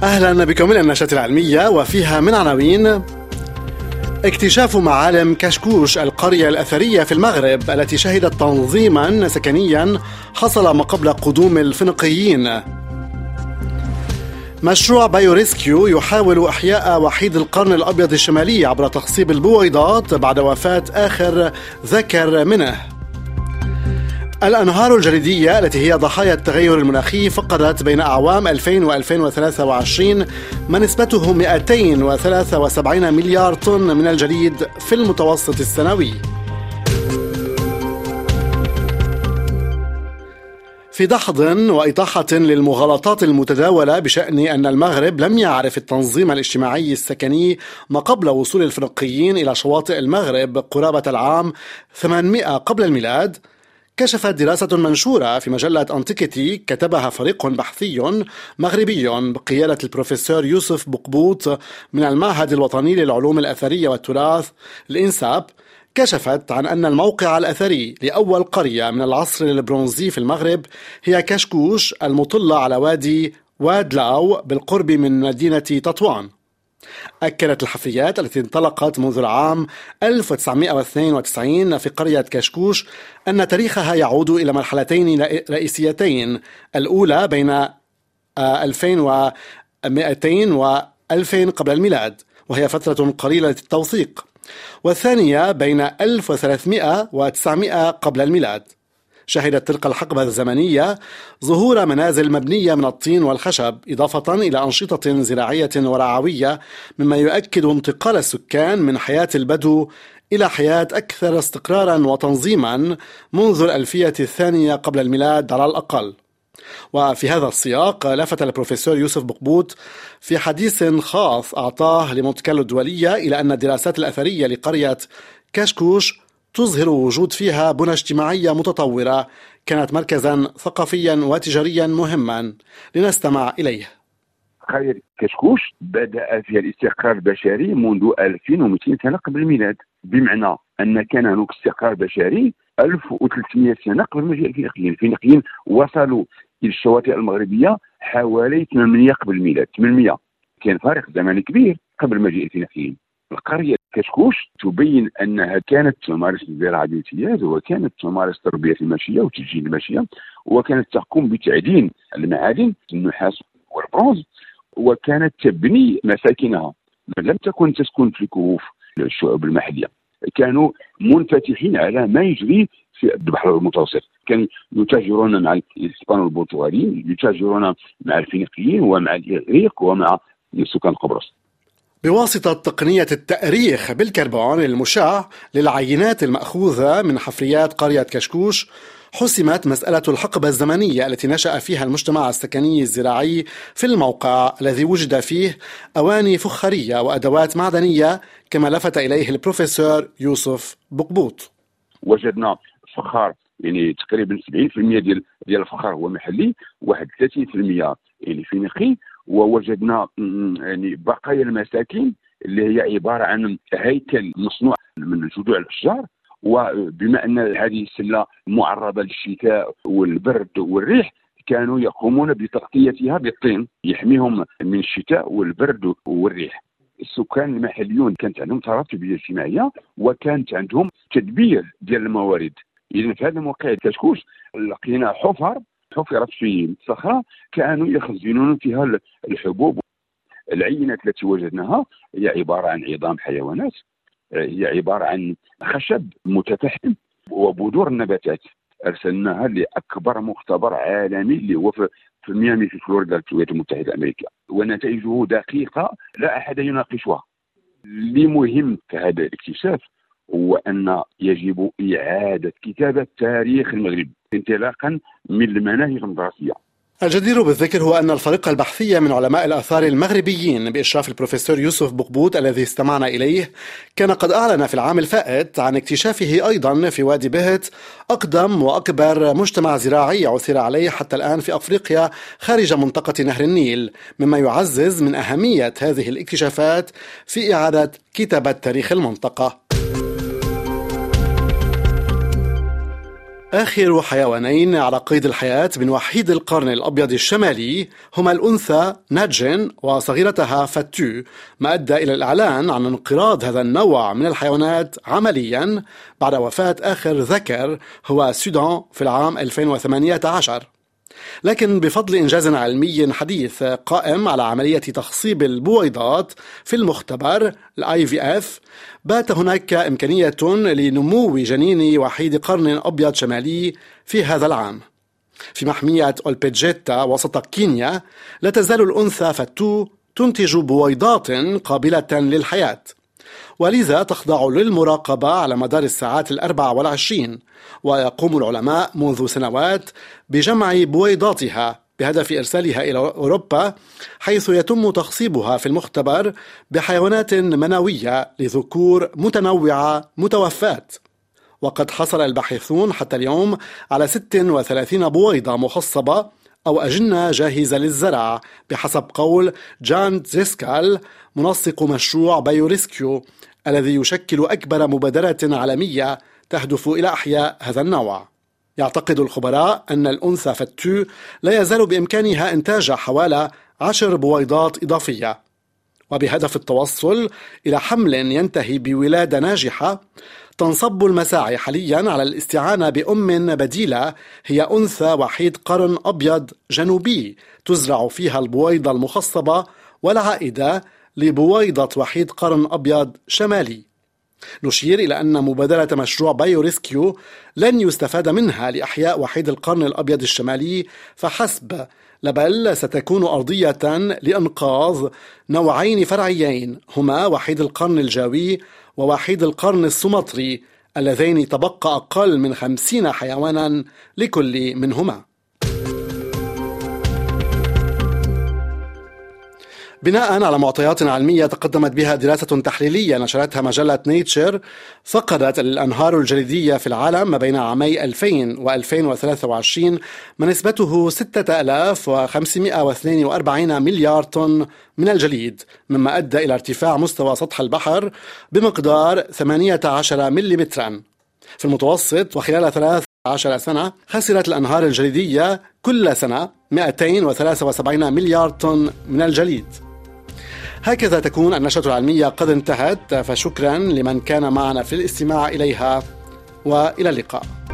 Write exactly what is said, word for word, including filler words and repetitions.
أهلا بكم إلى النشرة العلمية، وفيها من عناوين: اكتشاف معالم كشكوش، القرية الأثرية في المغرب التي شهدت تنظيما سكنيا حصل ما قبل قدوم الفينيقيين. مشروع بايوريسكيو يحاول إحياء وحيد القرن الأبيض الشمالي عبر تخصيب البويضات بعد وفاة آخر ذكر منه. الأنهار الجليدية التي هي ضحايا التغير المناخي فقدت بين أعوام ألفين وألفين وثلاثة وعشرين ما نسبته مئتين وثلاثة وسبعين مليار طن من الجليد في المتوسط السنوي. في دحض وإطاحة للمغالطات المتداولة بشأن أن المغرب لم يعرف التنظيم الاجتماعي السكني ما قبل وصول الفينيقيين إلى شواطئ المغرب قرابة العام ثمانمائة قبل الميلاد، كشفت دراسة منشورة في مجلة أنتيكيتي كتبها فريق بحثي مغربي بقيادة البروفيسور يوسف بقبوط من المعهد الوطني للعلوم الأثرية والتراث الإنساب، كشفت عن أن الموقع الأثري لأول قرية من العصر البرونزي في المغرب هي كشكوش المطلة على وادي وادلاو بالقرب من مدينة تطوان. أكدت الحفريات التي انطلقت منذ العام ألف وتسعمائة واثنين وتسعين في قرية كشكوش أن تاريخها يعود إلى مرحلتين رئيسيتين: الأولى بين ألفين ومئتين وألفين قبل الميلاد وهي فترة قليلة التوثيق، والثانية بين ألف وثلاثمائة وتسعمائة قبل الميلاد. شهدت تلك الحقبة الزمنية ظهور منازل مبنية من الطين والخشب، إضافة إلى أنشطة زراعية ورعوية، مما يؤكد انتقال السكان من حياة البدو إلى حياة أكثر استقرارا وتنظيما منذ الألفية الثانية قبل الميلاد على الأقل. وفي هذا السياق لفت البروفيسور يوسف بقبوط في حديث خاص أعطاه لمونتكالو الدولية إلى أن الدراسات الأثرية لقرية كشكوش تظهر وجود فيها بنى اجتماعية متطورة كانت مركزا ثقافيا وتجاريا مهما. لنستمع إليه. قرية كشكوش بدأ فيها الاستقرار البشري منذ ألفين ومئتين سنة قبل الميلاد، بمعنى أن كان هناك استقرار بشري ألف وثلاثمائة سنة قبل مجيء الفينيقيين. الفينيقيين وصلوا إلى الشواطئ المغربية حوالي ثمانمائة قبل الميلاد، ثمانمائة كان فارق زمني كبير قبل مجيء الفينيقيين. القرية كشكوش تبين أنها كانت تمارس الزراعة بامتياز، وكانت تمارس تربية الماشية وتسجيل الماشية، وكانت تقوم بتعدين المعادن النحاس والبرونز، وكانت تبني مساكنها. لم تكن تسكن في كهوف الشعوب المحلية، كانوا منفتحين على ما يجري في البحر المتوسط. كانوا يتاجرون مع الإسبان والبرتغاليين، يتاجرون مع الفينيقيين ومع الإغريق ومع سكان قبرص. بواسطة تقنية التأريخ بالكربون المشع للعينات المأخوذة من حفريات قرية كشكوش، حسمت مسألة الحقبة الزمنية التي نشأ فيها المجتمع السكني الزراعي في الموقع الذي وجد فيه أواني فخارية وأدوات معدنية، كما لفت إليه البروفيسور يوسف بقبوط. وجدنا فخار، يعني تقريبا سبعين بالمئة ديال ديال الفخار هو محلي، واحد ثلاثين بالمئة يعني فينيقي. ووجدنا يعني بقايا المساكن اللي هي عباره عن هيكل مصنوع من جذوع الاشجار، وبما ان هذه السله معرضه للشتاء والبرد والريح، كانوا يقومون بتغطيتها بالطين يحميهم من الشتاء والبرد والريح. السكان المحليون كانت عندهم تراتبيه اجتماعيه، وكانت عندهم تدبير ديال الموارد. اذا في هذا الموقع كشكوش لقينا حفر حفرت في الصخرة كانوا يخزنون فيها الحبوب. العينات التي وجدناها هي عبارة عن عظام حيوانات، هي عبارة عن خشب متفحم وبذور النباتات. أرسلناها لأكبر مختبر عالمي اللي هو في ميامي في فلوريدا في الولايات المتحدة الأمريكية، ونتائجه دقيقة لا أحد يناقشها. اللي مهم في هذا الاكتشاف هو أن يجب إعادة كتابة تاريخ المغرب انطلاقا من المناهج الدراسية. الجدير بالذكر هو أن الفريق البحثي من علماء الآثار المغربيين بإشراف البروفيسور يوسف بقبوط الذي استمعنا إليه كان قد أعلن في العام الفائت عن اكتشافه أيضا في وادي بهت أقدم وأكبر مجتمع زراعي عثر عليه حتى الآن في أفريقيا خارج منطقة نهر النيل، مما يعزز من أهمية هذه الاكتشافات في إعادة كتابة تاريخ المنطقة. آخر حيوانين على قيد الحياة من وحيد القرن الأبيض الشمالي هما الأنثى نادجن وصغيرتها فتو، ما أدى إلى الإعلان عن انقراض هذا النوع من الحيوانات عمليا بعد وفاة آخر ذكر هو سودان في العام ألفين وثمانية عشر. لكن بفضل إنجاز علمي حديث قائم على عملية تخصيب البويضات في المختبر ال آي في إف، بات هناك إمكانية لنمو جنين وحيد قرن أبيض شمالي في هذا العام. في محمية أولبيجيتا وسط كينيا لا تزال الأنثى فتو تنتج بويضات قابلة للحياة، ولذا تخضع للمراقبة على مدار الساعات الأربع والعشرين، ويقوم العلماء منذ سنوات بجمع بويضاتها بهدف إرسالها إلى أوروبا، حيث يتم تخصيبها في المختبر بحيوانات منوية لذكور متنوعة متوفاة. وقد حصل الباحثون حتى اليوم على ستة وثلاثين بويضة مخصبة أو أجنة جاهزة للزرع، بحسب قول جان زيسكال منسق مشروع بايوريسكيو الذي يشكل أكبر مبادرة عالمية تهدف إلى إحياء هذا النوع. يعتقد الخبراء أن الأنثى فتو لا يزال بإمكانها إنتاج حوالي عشر بويضات إضافية، وبهدف التوصل إلى حمل ينتهي بولادة ناجحة تنصب المساعي حاليا على الاستعانة بأم بديلة هي أنثى وحيد قرن أبيض جنوبي تزرع فيها البويضة المخصبة والعائدة لبويضة وحيد قرن أبيض شمالي. نشير إلى أن مبادرة مشروع بايوريسكيو لن يستفاد منها لإحياء وحيد القرن الأبيض الشمالي فحسب، بل ستكون أرضية لإنقاذ نوعين فرعيين هما وحيد القرن الجاوي ووحيد القرن السمطري، اللذين تبقى أقل من خمسين حيوانا لكل منهما. بناء على معطيات علمية تقدمت بها دراسة تحليلية نشرتها مجلة نيتشر، فقدت الأنهار الجليدية في العالم ما بين عامي ألفين و ألفين وثلاثة وعشرين ما نسبته ستة آلاف وخمسمائة واثنين وأربعين مليار طن من الجليد، مما أدى إلى ارتفاع مستوى سطح البحر بمقدار ثمانية عشر مليمترا في المتوسط. وخلال ثلاث عشر سنة خسرت الأنهار الجليدية كل سنة مئتين وثلاثة وسبعين مليار طن من الجليد. هكذا تكون النشرة العلمية قد انتهت، فشكرا لمن كان معنا في الاستماع إليها، وإلى اللقاء.